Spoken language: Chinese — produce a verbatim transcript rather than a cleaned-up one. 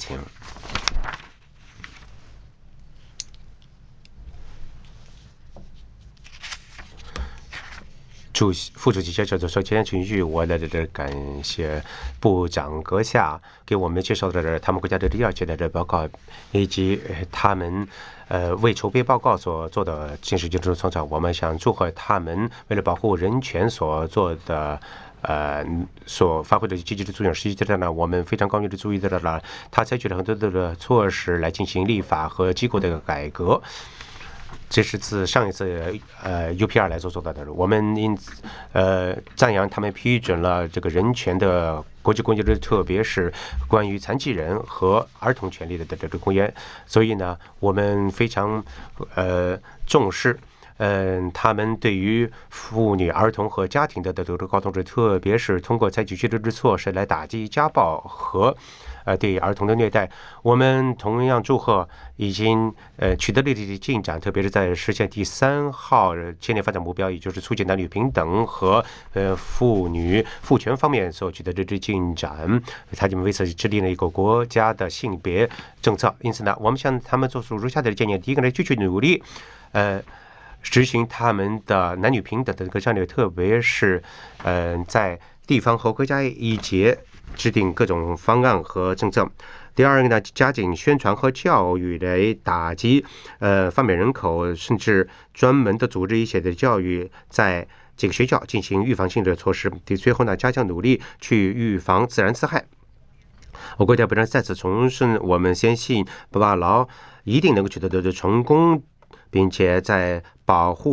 请。主席、副主席先生，首先请予我的这感谢部长阁下给我们介绍的他们国家的第二届的这报告，以及他们呃为筹备报告所做的经济政策创造。我们想祝贺他们为了保护人权所做的呃所发挥的积极的作用。实际上呢，我们非常高度的注意到了，他采取了很多的措施来进行立法和机构的改革。这是自上一次呃 U P R 来所做到的，我们因此呃赞扬他们批准了这个人权的国际公约的，特别是关于残疾人和儿童权利的这个公约。所以呢，我们非常呃重视。嗯，他们对于妇女、儿童和家庭的这个高同志，特别是通过采取具体的措施来打击家暴和呃对儿童的虐待。我们同样祝贺已经呃取得了的进展，特别是在实现第三号青年发展目标，也就是促进男女平等和呃妇女赋权方面所取得的这进展。他们为此制定了一个国家的性别政策。因此呢，我们向他们做出如下的建议：第一个呢，继续努力，呃。执行他们的男女平等的这个战略，特别是嗯、呃、在地方和国家一级制定各种方案和政策。第二个呢，加紧宣传和教育来打击呃贩卖人口，甚至专门的组织一些的教育，在这个学校进行预防性的措施。第最后呢，加强努力去预防自然灾害。我国家部长再次重申，我们相信巴巴劳一定能够取得的成功，并且在保护